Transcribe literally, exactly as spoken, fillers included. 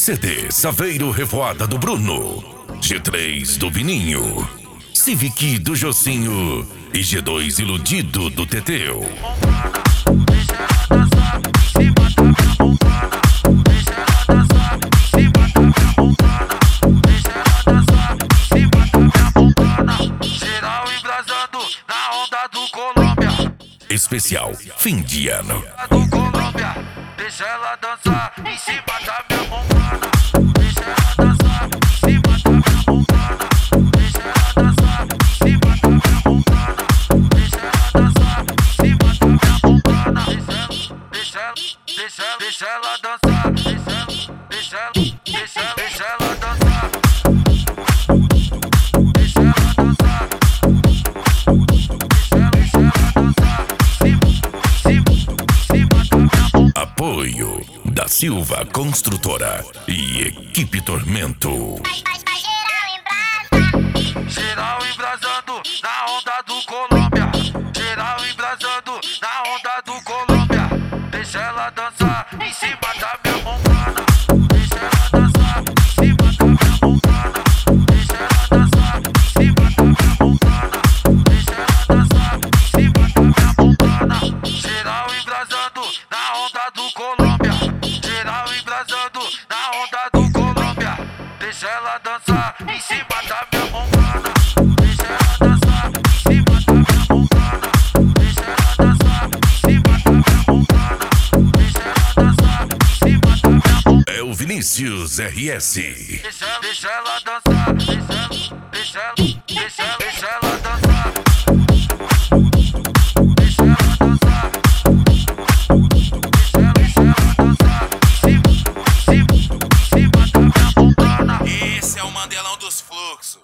C D Saveiro Revoada do Bruno, G três do Vininho, Civic do Jocinho e G dois Iludido do Teteu. Geral embrasando na onda do Colômbia. Especial fim de ano. Do Colômbia, deixa ela dançar em cima da minha bombana. Deixa ela dançar em cima da minha bombana. Deixa ela dançar em cima da minha bombana. Deixa ela dançar em cima da minha bombana. Deixa ela, deixa ela, deixa ela dançar. Deixa ela, deixa ela, deixa ela, deixa ela dançar. Deixa ela dançar. Deixa ela, deixa ela dançar. Apoio da Silva Construtora e Equipe Tormento. Geral embrasando na onda do Colômbia. Geral embrasando na onda do Colômbia. Deixa ela dançar em cima da minha bombana. Deixa ela dançar em cima da minha bombana. Deixa ela dançar em cima da minha bombana. Deixa ela dançar em cima da minha bombana. Geral embrasando na onda do Colômbia. Geral embrasando na onda do Colômbia. Deixa ela dançar em cima da minha bombana. Deixa ela dançar em cima da minha bombana. Deixa ela dançar em cima da minha bombana. Deixa ela dançar em cima da minha bombana. É o Vinícius R S. Deixa ela, deixa ela dançar. Deixa ela, deixa ela, deixa ela, deixa ela dançar. Deixa ela dançar. Deixa ela, deixa ela dançar. Em cima, em cima, em cima da minha bombana. Esse é o Mandelão dos Fluxos.